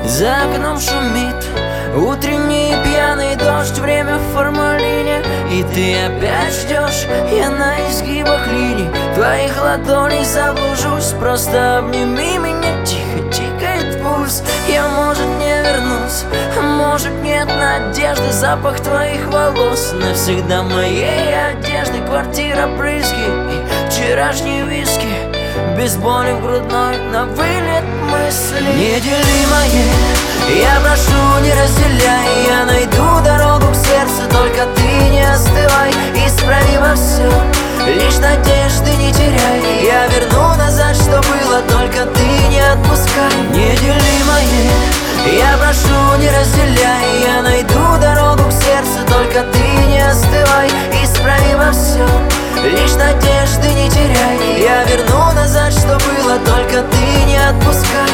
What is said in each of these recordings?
За окном шумит утренний пьяный дождь, время в формалине, и ты опять ждешь. Я на изгибах линий твоих ладоней заблужусь. Просто обними меня, тихо тикает пульс. Я, может, не вернусь, а может, нет надежды. Запах твоих волос навсегда моей одежды. Квартира, брызги и вчерашние виски, без боли в грудной, на вылет мысли неделимое. Я прошу, не разделяй, я найду дорогу к сердцу. Только ты не остывай, исправи во все, лишь надежды не теряй. Я верну назад, что было, только ты не отпускай. Неделимое. Я прошу, не разделяй, я найду дорогу к сердцу. Только ты не остывай, исправи во все, лишь надежды не теряй. Я верну назад, что было, только ты не отпускай.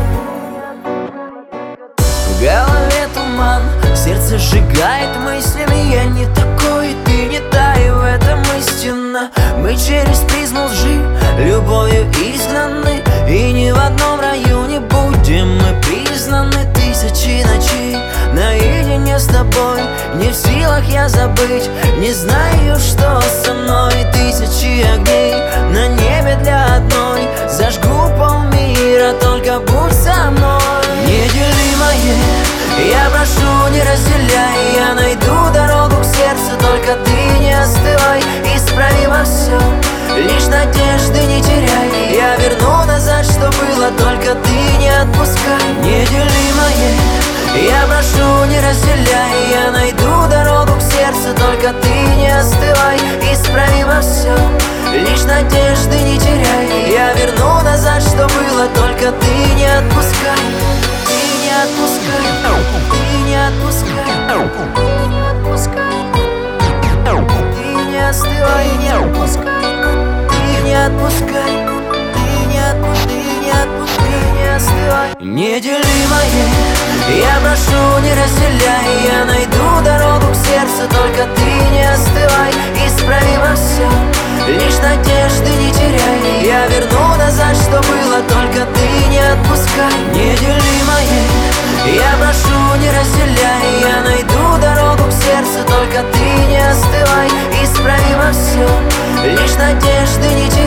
В голове туман, сердце сжигает мыслями. Я не такой, ты не та, и в этом истина. Мы через призму лжи любовью изгнаны, и ни в одном раю не будем мы признаны. Тысячи ночей наедине с тобой, не в силах я забыть, не знаю, что со мной. Тысячи огней на небе для одной, зажгу полмира, только будь со мной. Неделимое. Я прошу, не разделяй, я найду дорогу к сердцу. Только ты не остывай, исправи во все, лишь надежды не теряй. Я верну назад, что было, только ты не отпускай. Неделимое. Я прошу, не разделяй, я найду дорогу к сердцу. Только ты не остывай, исправи во все, лишь надежды не теряй. Я верну назад, что было, только ты не отпускай. Ты не отпускай, ты не отпускай, ты не отпускай. Ты не остывай, не отпускай, ты не отпускай, ты не отпускай, ты не остывай. Неделимое. Я прошу, не разделяй, я найду дорогу к сердцу. Только ты не остывай, исправи во все, лишь надежды не теряй. Я верну назад, что было, только ты не отпускай. Неделимое. Я прошу, не разделяй, я найду дорогу к сердцу. Только ты не остывай, исправи во все, лишь надежды не теряй.